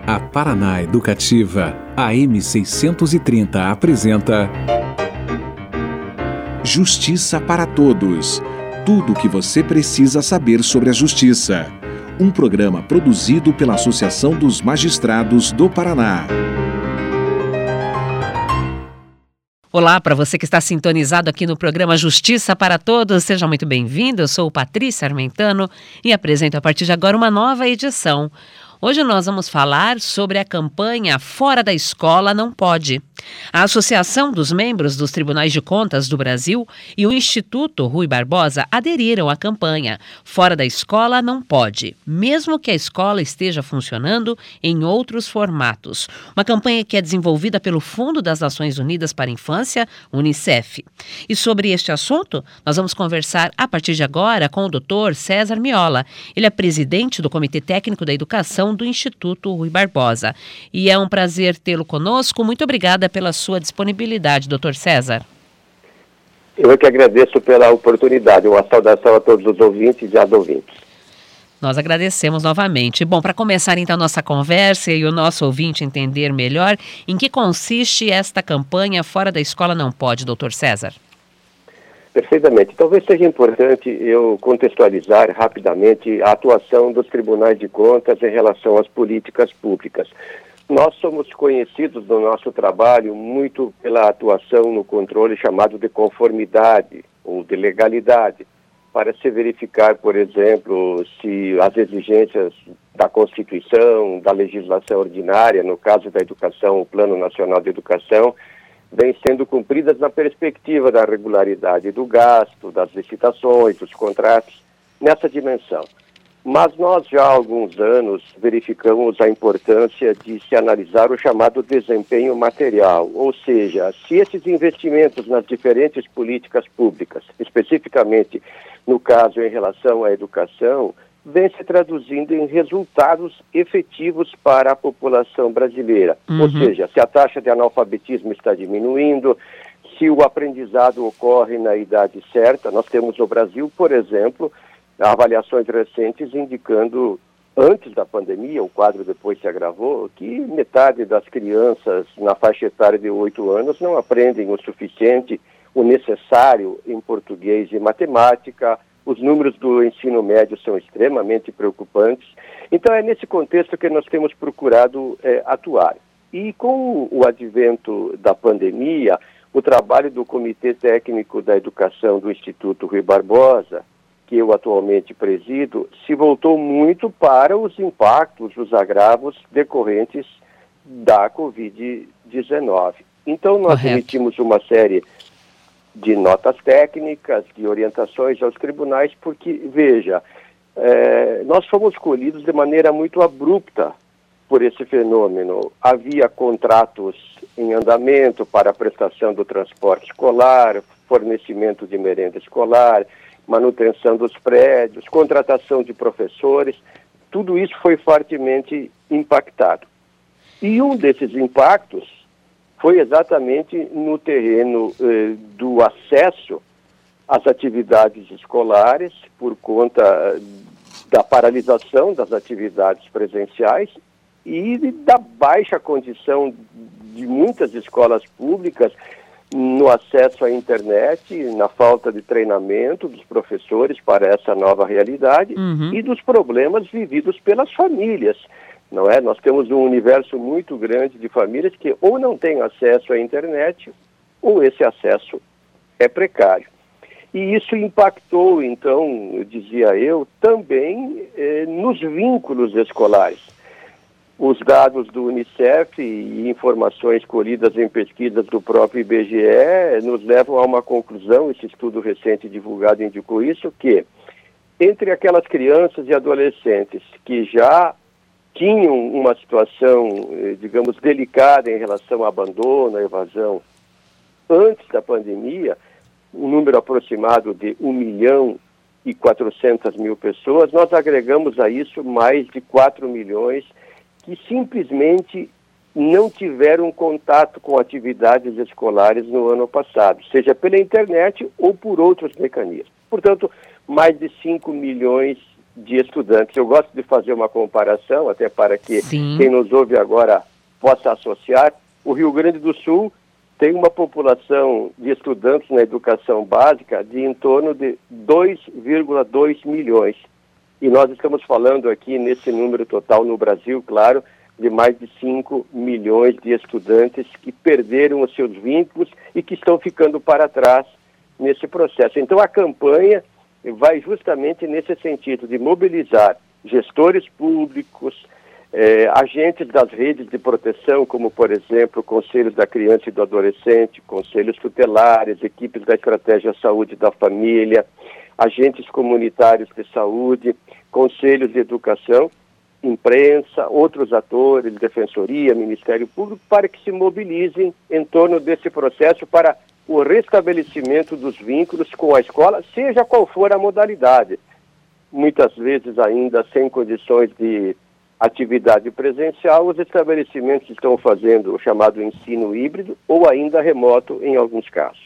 A Paraná Educativa, AM 630 apresenta Justiça para Todos. Tudo o que você precisa saber sobre a justiça. Um programa produzido pela Associação dos Magistrados do Paraná. Olá, para você que está sintonizado aqui no programa Justiça para Todos, seja muito bem-vindo. Eu sou Patrícia Armentano e apresento a partir de agora uma nova edição. Hoje nós vamos falar sobre a campanha Fora da Escola Não Pode. A Associação dos Membros dos Tribunais de Contas do Brasil e o Instituto Rui Barbosa aderiram à campanha Fora da Escola Não Pode, mesmo que a escola esteja funcionando em outros formatos. Uma campanha que é desenvolvida pelo Fundo das Nações Unidas para a Infância, UNICEF. E sobre este assunto, nós vamos conversar a partir de agora com o Dr. César Miola. Ele é presidente do Comitê Técnico da Educação do Instituto Rui Barbosa. E é um prazer tê-lo conosco. Muito obrigada pela sua disponibilidade, Dr. César. Eu que agradeço pela oportunidade. Uma saudação a todos os ouvintes e as ouvintes. Nós agradecemos novamente. Bom, para começar então a nossa conversa e o nosso ouvinte entender melhor, em que consiste esta campanha Fora da Escola Não Pode, Dr. César? Perfeitamente. Talvez seja importante eu contextualizar rapidamente a atuação dos tribunais de contas em relação às políticas públicas. Nós somos conhecidos no nosso trabalho muito pela atuação no controle chamado de conformidade ou de legalidade, para se verificar, por exemplo, se as exigências da Constituição, da legislação ordinária, no caso da educação, o Plano Nacional de Educação, vêm sendo cumpridas na perspectiva da regularidade do gasto, das licitações, dos contratos, nessa dimensão. Mas nós já há alguns anos verificamos a importância de se analisar o chamado desempenho material, ou seja, se esses investimentos nas diferentes políticas públicas, especificamente no caso em relação à educação, vem se traduzindo em resultados efetivos para a população brasileira. Ou seja, se a taxa de analfabetismo está diminuindo, se o aprendizado ocorre na idade certa. Nós temos no Brasil, por exemplo, avaliações recentes indicando, antes da pandemia, o quadro depois se agravou, que metade das crianças na faixa etária de 8 anos não aprendem o suficiente, o necessário em português e matemática. Os números do ensino médio são extremamente preocupantes. Então é nesse contexto que nós temos procurado atuar. E com o advento da pandemia, o trabalho do Comitê Técnico da Educação do Instituto Rui Barbosa, que eu atualmente presido, se voltou muito para os impactos, os agravos decorrentes da Covid-19. Então nós emitimos uma série de notas técnicas, de orientações aos tribunais, porque, veja, nós fomos escolhidos de maneira muito abrupta por esse fenômeno. Havia contratos em andamento para a prestação do transporte escolar, fornecimento de merenda escolar, manutenção dos prédios, contratação de professores, tudo isso foi fortemente impactado. E um desses impactos foi exatamente no terreno do acesso às atividades escolares, por conta da paralisação das atividades presenciais e da baixa condição de muitas escolas públicas no acesso à internet, na falta de treinamento dos professores para essa nova realidade e dos problemas vividos pelas famílias. Não é? Nós temos um universo muito grande de famílias que ou não têm acesso à internet ou esse acesso é precário. E isso impactou, então, dizia eu, também nos vínculos escolares. Os dados do UNICEF e informações colhidas em pesquisas do próprio IBGE nos levam a uma conclusão. Esse estudo recente divulgado indicou isso, que entre aquelas crianças e adolescentes que já tinham uma situação, digamos, delicada em relação ao abandono, à evasão, antes da pandemia, um número aproximado de 1.400.000 pessoas, nós agregamos a isso mais de 4 milhões que simplesmente não tiveram contato com atividades escolares no ano passado, seja pela internet ou por outros mecanismos. Portanto, mais de 5 milhões de estudantes. Eu gosto de fazer uma comparação, até para que quem nos ouve agora possa associar. O Rio Grande do Sul tem uma população de estudantes na educação básica de em torno de 2,2 milhões. E nós estamos falando aqui nesse número total no Brasil, claro, de mais de 5 milhões de estudantes que perderam os seus vínculos e que estão ficando para trás nesse processo. Então a campanha vai justamente nesse sentido de mobilizar gestores públicos, agentes das redes de proteção, como, por exemplo, conselhos da criança e do adolescente, conselhos tutelares, equipes da estratégia saúde da família, agentes comunitários de saúde, conselhos de educação, imprensa, outros atores, defensoria, Ministério Público, para que se mobilizem em torno desse processo para o restabelecimento dos vínculos com a escola, seja qual for a modalidade. Muitas vezes ainda sem condições de atividade presencial, os estabelecimentos estão fazendo o chamado ensino híbrido ou ainda remoto em alguns casos.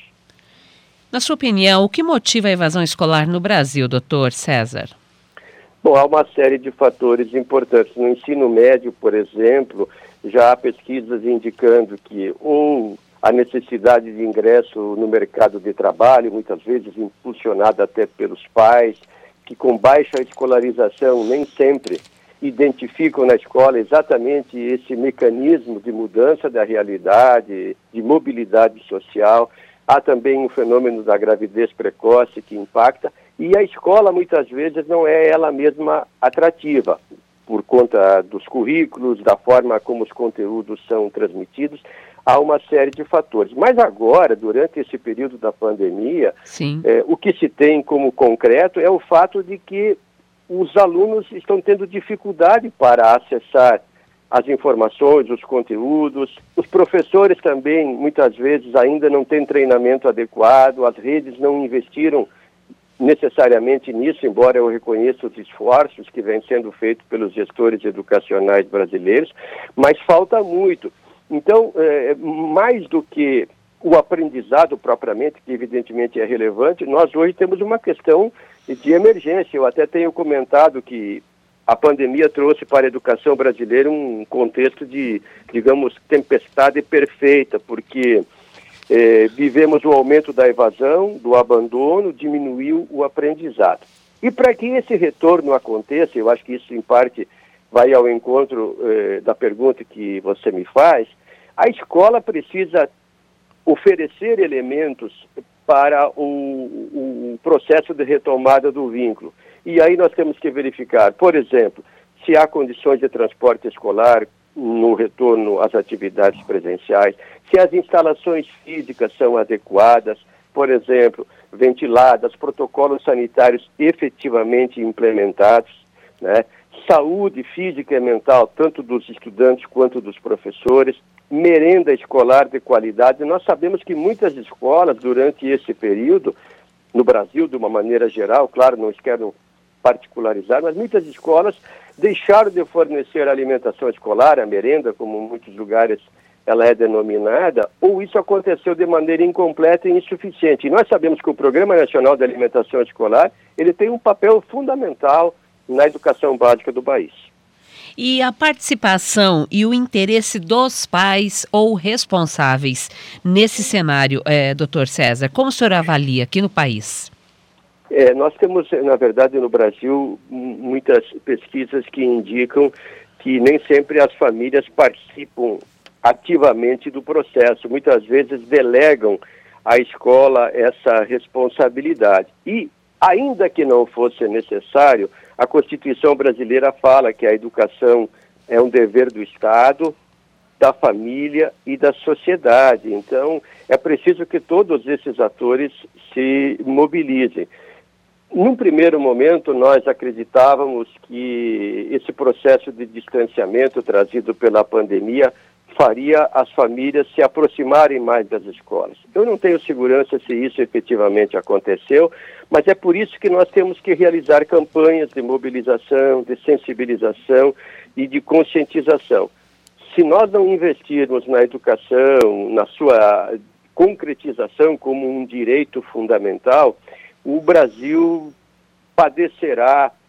Na sua opinião, o que motiva a evasão escolar no Brasil, doutor César? Bom, há uma série de fatores importantes. No ensino médio, por exemplo, já há pesquisas indicando que ou a necessidade de ingresso no mercado de trabalho, muitas vezes impulsionada até pelos pais, que com baixa escolarização nem sempre identificam na escola exatamente esse mecanismo de mudança da realidade, de mobilidade social. Há também o fenômeno da gravidez precoce que impacta, e a escola muitas vezes não é ela mesma atrativa, por conta dos currículos, da forma como os conteúdos são transmitidos. Há uma série de fatores. Mas agora, durante esse período da pandemia, o que se tem como concreto é o fato de que os alunos estão tendo dificuldade para acessar as informações, os conteúdos. Os professores também, muitas vezes, ainda não têm treinamento adequado, as redes não investiram necessariamente nisso, embora eu reconheça os esforços que vêm sendo feitos pelos gestores educacionais brasileiros, mas falta muito. Então, mais do que o aprendizado propriamente, que evidentemente é relevante, nós hoje temos uma questão de emergência. Eu até tenho comentado que a pandemia trouxe para a educação brasileira um contexto de, digamos, tempestade perfeita, porque vivemos o aumento da evasão, do abandono, diminuiu o aprendizado. E para que esse retorno aconteça, eu acho que isso em parte vai ao encontro da pergunta que você me faz, a escola precisa oferecer elementos para o processo de retomada do vínculo. E aí nós temos que verificar, por exemplo, se há condições de transporte escolar no retorno às atividades presenciais, se as instalações físicas são adequadas, por exemplo, ventiladas, protocolos sanitários efetivamente implementados, né? Saúde física e mental, tanto dos estudantes quanto dos professores, merenda escolar de qualidade. Nós sabemos que muitas escolas, durante esse período, no Brasil, de uma maneira geral, claro, não quero particularizar, mas muitas escolas deixaram de fornecer alimentação escolar, a merenda, como em muitos lugares ela é denominada, ou isso aconteceu de maneira incompleta e insuficiente. E nós sabemos que o Programa Nacional de Alimentação Escolar, ele tem um papel fundamental na educação básica do país. E a participação e o interesse dos pais ou responsáveis nesse cenário, doutor César, como o senhor avalia aqui no país? Nós temos, na verdade, no Brasil, muitas pesquisas que indicam que nem sempre as famílias participam ativamente do processo. Muitas vezes delegam à escola essa responsabilidade. E, ainda que não fosse necessário, a Constituição brasileira fala que a educação é um dever do Estado, da família e da sociedade. Então, é preciso que todos esses atores se mobilizem. Num primeiro momento, nós acreditávamos que esse processo de distanciamento trazido pela pandemia faria as famílias se aproximarem mais das escolas. Eu não tenho segurança se isso efetivamente aconteceu, mas é por isso que nós temos que realizar campanhas de mobilização, de sensibilização e de conscientização. Se nós não investirmos na educação, na sua concretização como um direito fundamental, o Brasil padecerá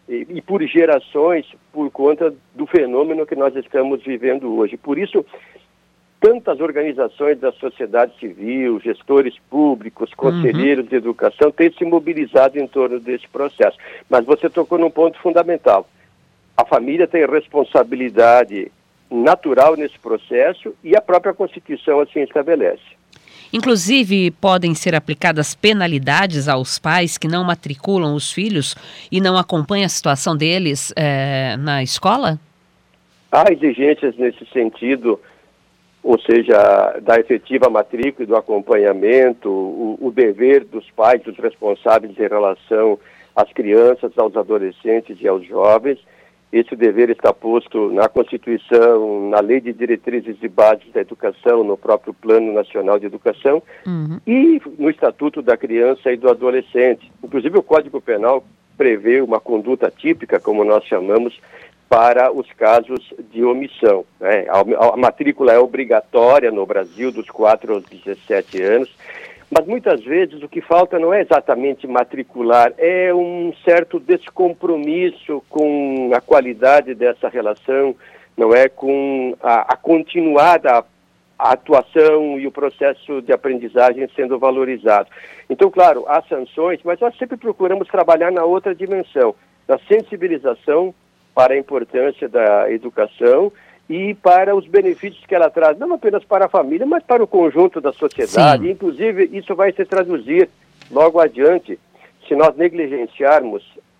e por gerações por conta do fenômeno que nós estamos vivendo hoje. Por isso, tantas organizações da sociedade civil, gestores públicos, conselheiros de educação têm se mobilizado em torno desse processo. Mas você tocou num ponto fundamental. A família tem responsabilidade natural nesse processo e a própria Constituição assim estabelece. Inclusive, podem ser aplicadas penalidades aos pais que não matriculam os filhos e não acompanham a situação deles na escola? Há exigências nesse sentido, ou seja, da efetiva matrícula e do acompanhamento, o dever dos pais, dos responsáveis em relação às crianças, aos adolescentes e aos jovens. Esse dever está posto na Constituição, na Lei de Diretrizes e Bases da Educação, no próprio Plano Nacional de Educação e no Estatuto da Criança e do Adolescente. Inclusive, o Código Penal prevê uma conduta típica, como nós chamamos, para os casos de omissão, né? A matrícula é obrigatória no Brasil dos 4 aos 17 anos, mas muitas vezes o que falta não é exatamente matricular, é um certo descompromisso com a qualidade dessa relação, não é, com a continuada atuação e o processo de aprendizagem sendo valorizado. Então, claro, há sanções, mas nós sempre procuramos trabalhar na outra dimensão, na sensibilização para a importância da educação e para os benefícios que ela traz, não apenas para a família, mas para o conjunto da sociedade. Inclusive, isso vai se traduzir logo adiante, se nós negligenciarmos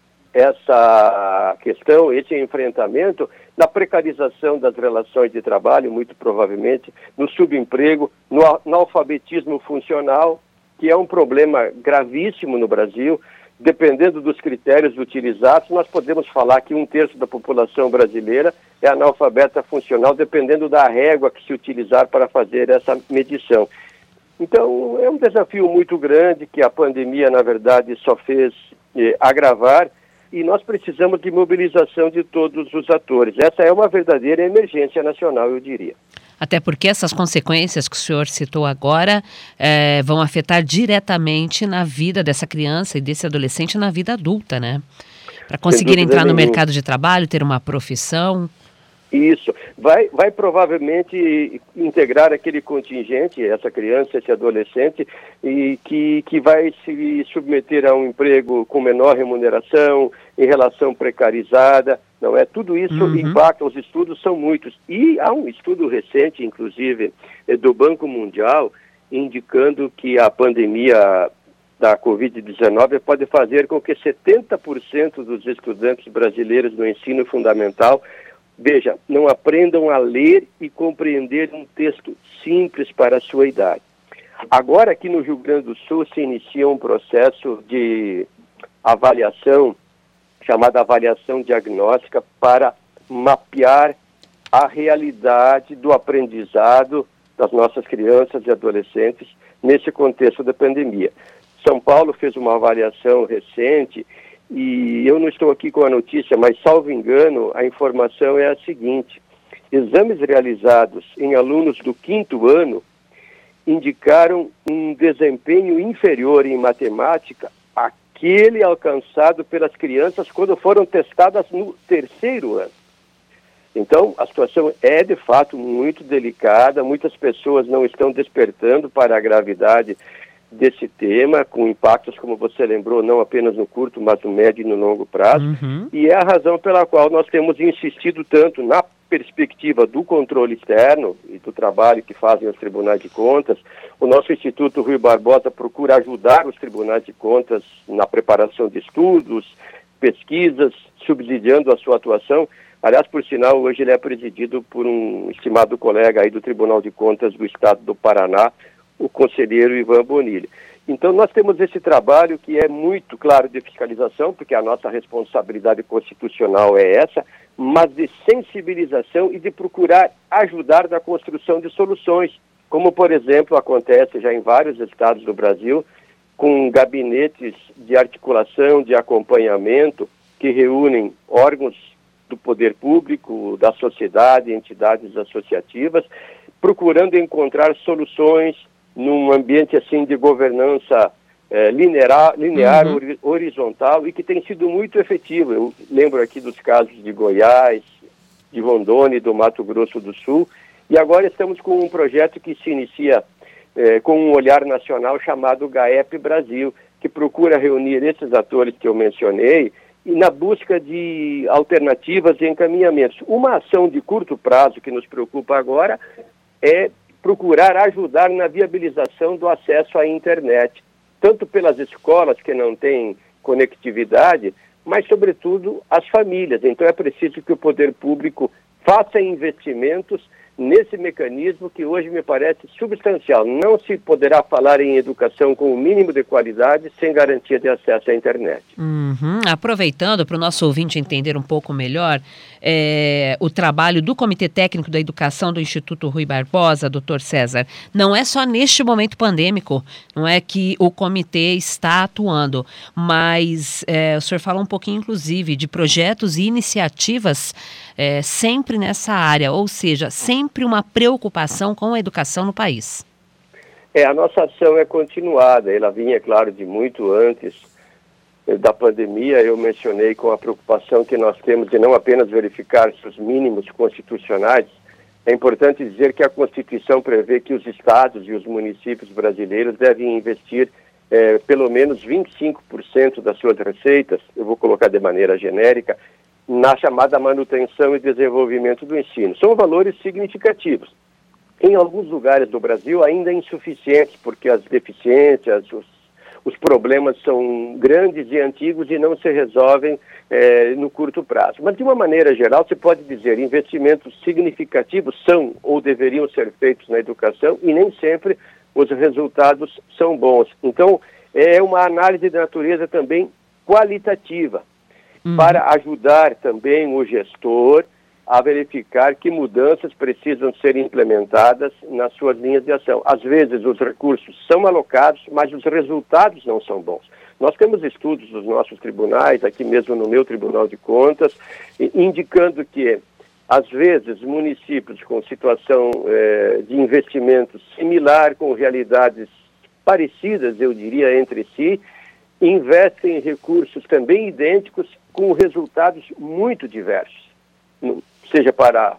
essa questão, esse enfrentamento, na precarização das relações de trabalho, muito provavelmente, no subemprego, no analfabetismo funcional, que é um problema gravíssimo no Brasil. Dependendo dos critérios utilizados, nós podemos falar que 1/3 da população brasileira é analfabeta funcional, dependendo da régua que se utilizar para fazer essa medição. Então, é um desafio muito grande que a pandemia, na verdade, só fez agravar, e nós precisamos de mobilização de todos os atores. Essa é uma verdadeira emergência nacional, eu diria. Até porque essas consequências que o senhor citou agora vão afetar diretamente na vida dessa criança e desse adolescente na vida adulta, né? Para conseguir entrar no mercado de trabalho, ter uma profissão. Isso. Vai provavelmente integrar aquele contingente, essa criança, esse adolescente, e que vai se submeter a um emprego com menor remuneração, em relação precarizada, não é? Tudo isso impacta, os estudos são muitos. E há um estudo recente, inclusive, do Banco Mundial, indicando que a pandemia da Covid-19 pode fazer com que 70% dos estudantes brasileiros no ensino fundamental, veja, não aprendam a ler e compreender um texto simples para a sua idade. Agora, aqui no Rio Grande do Sul, se inicia um processo de avaliação, chamada avaliação diagnóstica, para mapear a realidade do aprendizado das nossas crianças e adolescentes nesse contexto da pandemia. São Paulo fez uma avaliação recente e eu não estou aqui com a notícia, mas, salvo engano, a informação é a seguinte: exames realizados em alunos do 5º ano indicaram um desempenho inferior em matemática àquele alcançado pelas crianças quando foram testadas no 3º ano. Então, a situação é, de fato, muito delicada, muitas pessoas não estão despertando para a gravidade desse tema, com impactos, como você lembrou, não apenas no curto, mas no médio e no longo prazo, e é a razão pela qual nós temos insistido tanto na perspectiva do controle externo e do trabalho que fazem os tribunais de contas. O nosso Instituto Rui Barbosa procura ajudar os tribunais de contas na preparação de estudos, pesquisas, subsidiando a sua atuação. Aliás, por sinal, hoje ele é presidido por um estimado colega aí do Tribunal de Contas do Estado do Paraná, o conselheiro Ivan Bonilha. Então, nós temos esse trabalho que é muito claro de fiscalização, porque a nossa responsabilidade constitucional é essa, mas de sensibilização e de procurar ajudar na construção de soluções, como, por exemplo, acontece já em vários estados do Brasil, com gabinetes de articulação, de acompanhamento, que reúnem órgãos do poder público, da sociedade, entidades associativas, procurando encontrar soluções num ambiente assim de governança linear, horizontal, e que tem sido muito efetivo. Eu lembro aqui dos casos de Goiás, de Rondônia e do Mato Grosso do Sul, e agora estamos com um projeto que se inicia com um olhar nacional chamado GAEP Brasil, que procura reunir esses atores que eu mencionei e na busca de alternativas e encaminhamentos. Uma ação de curto prazo que nos preocupa agora é procurar ajudar na viabilização do acesso à internet, tanto pelas escolas que não têm conectividade, mas, sobretudo, as famílias. Então, é preciso que o poder público faça investimentos nesse mecanismo que hoje me parece substancial. Não se poderá falar em educação com o mínimo de qualidade sem garantia de acesso à internet. Aproveitando para o nosso ouvinte entender um pouco melhor o trabalho do Comitê Técnico da Educação do Instituto Rui Barbosa, doutor César, não é só neste momento pandêmico, não é que o comitê está atuando, mas o senhor fala um pouquinho, inclusive, de projetos e iniciativas sempre nessa área, ou seja, sempre uma preocupação com a educação no país. A nossa ação é continuada, ela vinha, claro, de muito antes da pandemia. Eu mencionei com a preocupação que nós temos de não apenas verificar os mínimos constitucionais. É importante dizer que a Constituição prevê que os estados e os municípios brasileiros devem investir pelo menos 25% das suas receitas, eu vou colocar de maneira genérica, na chamada manutenção e desenvolvimento do ensino. São valores significativos. Em alguns lugares do Brasil ainda insuficientes, porque as deficiências, os problemas são grandes e antigos e não se resolvem no curto prazo. Mas, de uma maneira geral, se pode dizer investimentos significativos são ou deveriam ser feitos na educação e nem sempre os resultados são bons. Então, é uma análise de natureza também qualitativa, para ajudar também o gestor a verificar que mudanças precisam ser implementadas nas suas linhas de ação. Às vezes os recursos são alocados, mas os resultados não são bons. Nós temos estudos dos nossos tribunais, aqui mesmo no meu Tribunal de Contas, indicando que, às vezes, municípios com situação de investimento similar, com realidades parecidas, eu diria, entre si, investem em recursos também idênticos com resultados muito diversos, seja para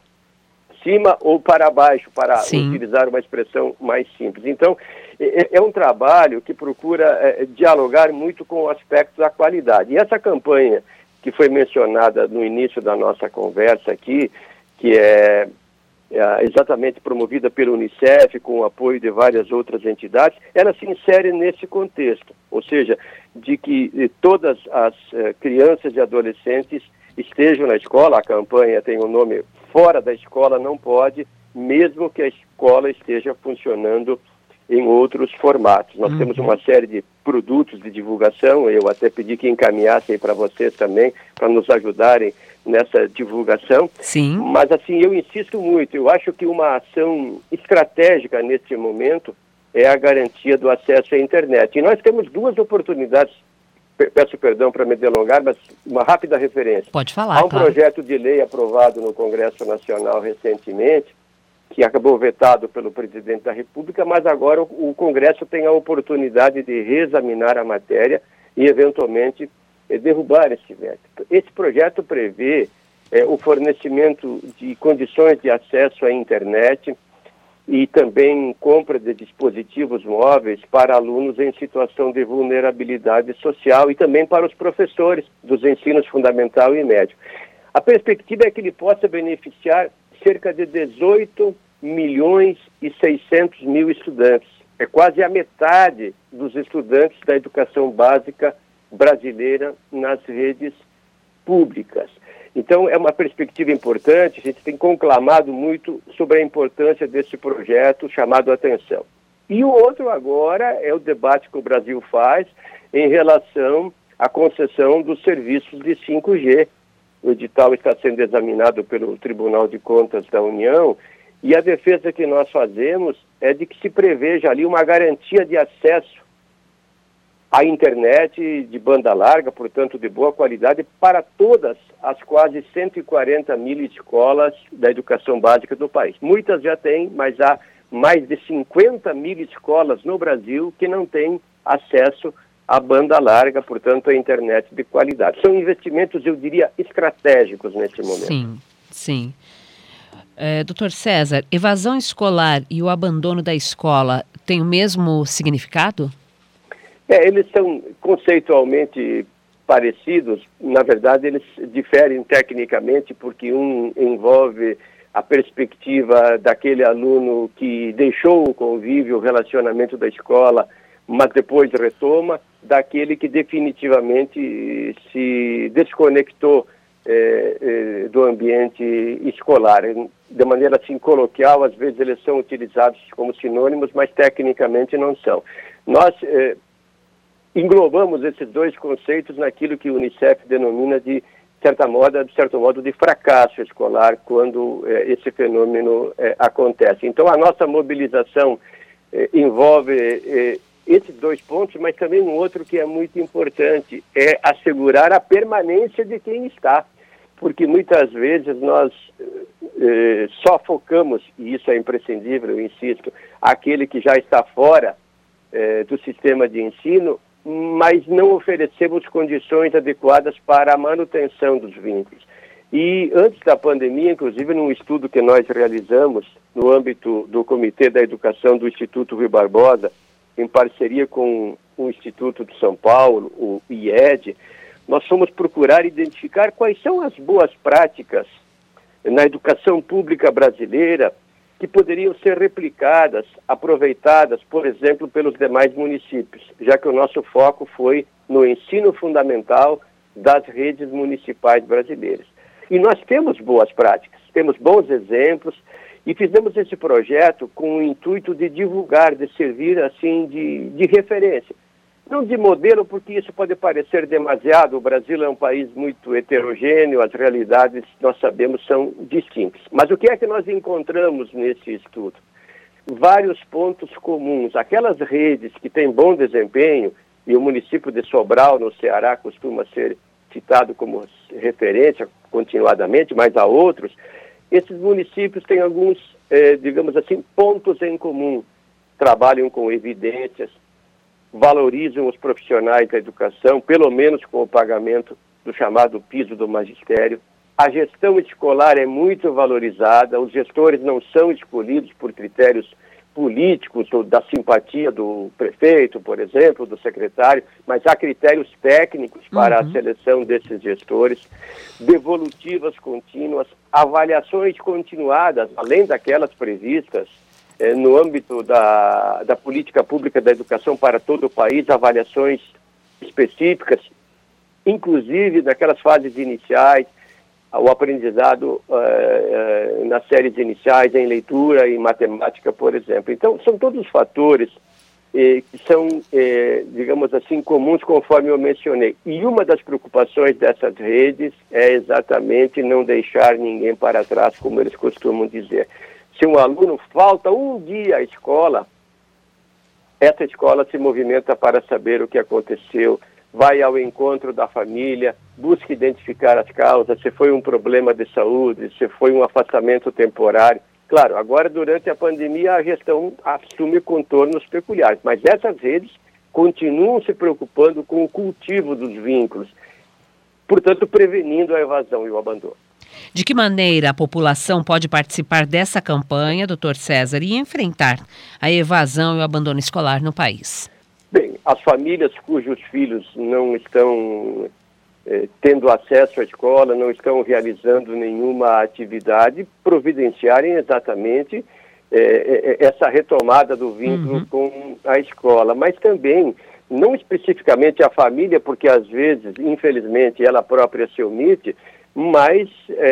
cima ou para baixo, para utilizar uma expressão mais simples. Então, é um trabalho que procura dialogar muito com o aspecto da qualidade. E essa campanha que foi mencionada no início da nossa conversa aqui, que é exatamente promovida pelo Unicef, com o apoio de várias outras entidades, ela se insere nesse contexto, ou seja, de que todas as crianças e adolescentes estejam na escola. A campanha tem o nome Fora da Escola Não Pode, mesmo que a escola esteja funcionando em outros formatos. Nós temos uma série de produtos de divulgação, eu até pedi que encaminhassem para vocês também, para nos ajudarem nessa divulgação. Sim. Mas assim, eu insisto muito, eu acho que uma ação estratégica neste momento é a garantia do acesso à internet. E nós temos duas oportunidades, peço perdão para me delongar, mas uma rápida referência. Pode falar, Há um projeto de lei aprovado no Congresso Nacional recentemente, que acabou vetado pelo presidente da República, mas agora o Congresso tem a oportunidade de reexaminar a matéria e, eventualmente, derrubar esse veto. Esse projeto prevê o fornecimento de condições de acesso à internet e também compra de dispositivos móveis para alunos em situação de vulnerabilidade social e também para os professores dos ensinos fundamental e médio. A perspectiva é que ele possa beneficiar cerca de 18 milhões e 600 mil estudantes. É quase a metade dos estudantes da educação básica brasileira nas redes públicas. Então, é uma perspectiva importante, a gente tem conclamado muito sobre a importância desse projeto, chamado atenção. E o outro agora é o debate que o Brasil faz em relação à concessão dos serviços de 5G. O edital está sendo examinado pelo Tribunal de Contas da União e a defesa que nós fazemos é de que se preveja ali uma garantia de acesso à internet de banda larga, portanto de boa qualidade, para todas as quase 140 mil escolas da educação básica do país. Muitas já têm, mas há mais de 50 mil escolas no Brasil que não têm acesso a banda larga, portanto, a internet de qualidade. São investimentos, eu diria, estratégicos nesse momento. Sim, sim. Doutor César, evasão escolar e o abandono da escola têm o mesmo significado? Eles são conceitualmente parecidos. Na verdade, eles diferem tecnicamente, porque um envolve a perspectiva daquele aluno que deixou o convívio, o relacionamento da escola, mas depois retoma, daquele que definitivamente se desconectou do ambiente escolar. De maneira assim coloquial, às vezes eles são utilizados como sinônimos, mas tecnicamente não são. Nós englobamos esses dois conceitos naquilo que o Unicef denomina de certo modo, de fracasso escolar quando esse fenômeno acontece. Então, a nossa mobilização envolve esses dois pontos, mas também um outro que é muito importante, é assegurar a permanência de quem está, porque muitas vezes nós só focamos, e isso é imprescindível, eu insisto, aquele que já está fora do sistema de ensino, mas não oferecemos condições adequadas para a manutenção dos vínculos. E antes da pandemia, inclusive num estudo que nós realizamos no âmbito do Comitê da Educação do Instituto Rui Barbosa, em parceria com o Instituto de São Paulo, o IED, nós fomos procurar identificar quais são as boas práticas na educação pública brasileira que poderiam ser replicadas, aproveitadas, por exemplo, pelos demais municípios, já que o nosso foco foi no ensino fundamental das redes municipais brasileiras. E nós temos boas práticas, temos bons exemplos, e fizemos esse projeto com o intuito de divulgar, de servir assim de referência. Não de modelo, porque isso pode parecer demasiado. O Brasil é um país muito heterogêneo, as realidades, nós sabemos, são distintas. Mas o que é que nós encontramos nesse estudo? Vários pontos comuns. Aquelas redes que têm bom desempenho, e o município de Sobral, no Ceará, costuma ser citado como referência continuadamente, mas há outros. Esses municípios têm alguns, digamos assim, pontos em comum. Trabalham com evidências, valorizam os profissionais da educação, pelo menos com o pagamento do chamado piso do magistério. A gestão escolar é muito valorizada, os gestores não são escolhidos por critérios políticos ou da simpatia do prefeito, por exemplo, do secretário, mas há critérios técnicos para a seleção desses gestores, devolutivas contínuas, avaliações continuadas, além daquelas previstas no âmbito da política pública da educação para todo o país, avaliações específicas, inclusive daquelas fases iniciais, o aprendizado nas séries iniciais, em leitura e matemática, por exemplo. Então, são todos fatores que são, digamos assim, comuns, conforme eu mencionei. E uma das preocupações dessas redes é exatamente não deixar ninguém para trás, como eles costumam dizer. Se um aluno falta um dia à escola, essa escola se movimenta para saber o que aconteceu, vai ao encontro da família, busca identificar as causas, se foi um problema de saúde, se foi um afastamento temporário. Claro, agora durante a pandemia a gestão assume contornos peculiares, mas essas redes continuam se preocupando com o cultivo dos vínculos, portanto prevenindo a evasão e o abandono. De que maneira a população pode participar dessa campanha, doutor César, e enfrentar a evasão e o abandono escolar no país? Bem, as famílias cujos filhos não estão tendo acesso à escola, não estão realizando nenhuma atividade, providenciarem exatamente essa retomada do vínculo com a escola, mas também, não especificamente a família, porque às vezes, infelizmente, ela própria se omite, mas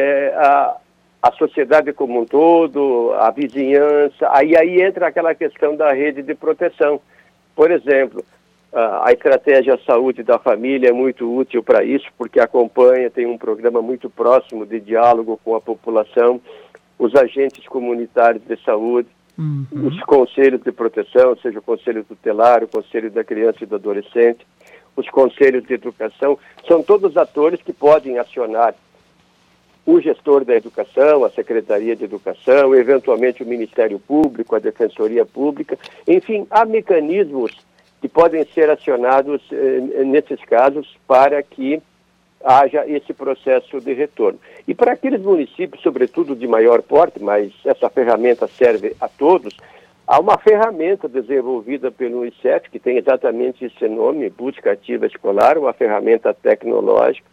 a sociedade como um todo, a vizinhança, aí entra aquela questão da rede de proteção. Por exemplo, a estratégia saúde da família é muito útil para isso, porque acompanha, tem um programa muito próximo de diálogo com a população, os agentes comunitários de saúde, os conselhos de proteção, seja o conselho tutelar, o conselho da criança e do adolescente, os conselhos de educação, são todos atores que podem acionar o gestor da educação, a Secretaria de Educação, eventualmente o Ministério Público, a Defensoria Pública. Enfim, há mecanismos que podem ser acionados nesses casos para que haja esse processo de retorno. E para aqueles municípios, sobretudo de maior porte, mas essa ferramenta serve a todos, há uma ferramenta desenvolvida pelo Unicef, que tem exatamente esse nome, Busca Ativa Escolar, uma ferramenta tecnológica,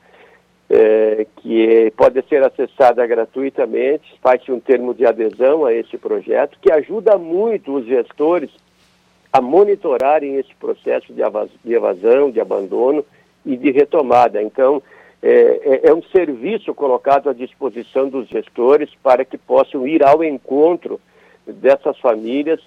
que pode ser acessada gratuitamente, faz-se um termo de adesão a esse projeto, que ajuda muito os gestores a monitorarem esse processo de evasão, de abandono e de retomada. Então, é um serviço colocado à disposição dos gestores para que possam ir ao encontro dessas famílias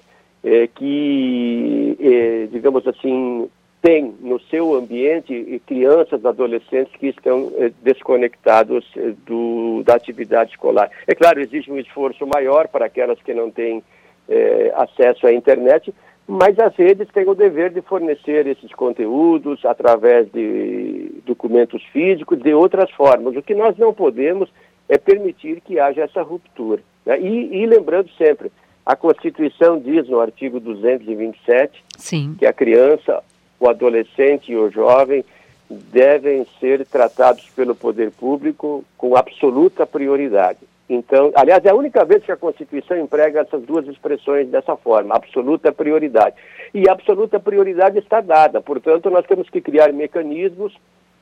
que, digamos assim, têm no seu ambiente crianças, adolescentes que estão desconectados da atividade escolar. É claro, existe um esforço maior para aquelas que não têm acesso à internet, mas as redes têm o dever de fornecer esses conteúdos através de documentos físicos, de outras formas. O que nós não podemos é permitir que haja essa ruptura, né? E lembrando sempre, a Constituição diz no artigo 227 Sim. que a criança, o adolescente e o jovem devem ser tratados pelo poder público com absoluta prioridade. Então, aliás, é a única vez que a Constituição emprega essas duas expressões dessa forma, absoluta prioridade. E a absoluta prioridade está dada, portanto, nós temos que criar mecanismos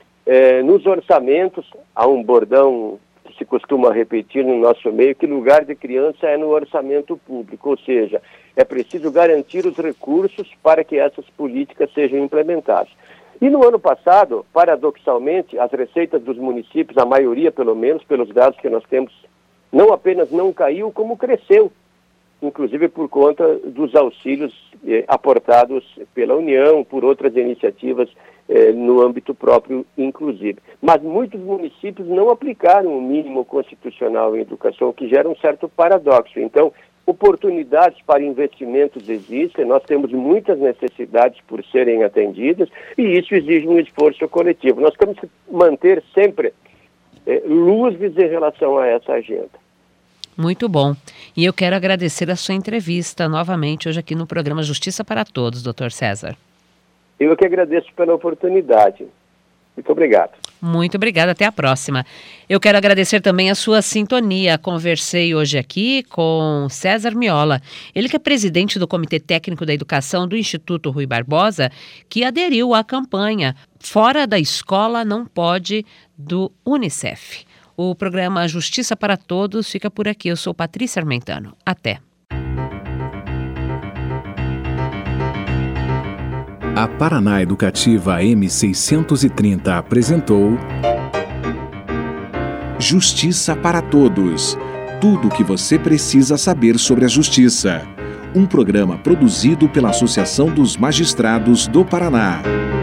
nos orçamentos. Há um bordão que se costuma repetir no nosso meio, que lugar de criança é no orçamento público, ou seja, é preciso garantir os recursos para que essas políticas sejam implementadas. E no ano passado, paradoxalmente, as receitas dos municípios, a maioria pelo menos, pelos dados que nós temos, não apenas não caiu, como cresceu, inclusive por conta dos auxílios aportados pela União, por outras iniciativas no âmbito próprio, inclusive. Mas muitos municípios não aplicaram o mínimo constitucional em educação, o que gera um certo paradoxo. Então, oportunidades para investimentos existem, nós temos muitas necessidades por serem atendidas, e isso exige um esforço coletivo. Nós temos que manter sempre luzes em relação a essa agenda. Muito bom. E eu quero agradecer a sua entrevista novamente hoje aqui no programa Justiça para Todos, Dr. César. Eu que agradeço pela oportunidade. Muito obrigado. Muito obrigada, até a próxima. Eu quero agradecer também a sua sintonia. Conversei hoje aqui com César Miola, ele que é presidente do Comitê Técnico da Educação do Instituto Rui Barbosa, que aderiu à campanha Fora da Escola Não Pode, do Unicef. O programa Justiça para Todos fica por aqui. Eu sou Patrícia Armentano. Até. A Paraná Educativa M630 apresentou Justiça para Todos. Tudo o que você precisa saber sobre a justiça. Um programa produzido pela Associação dos Magistrados do Paraná.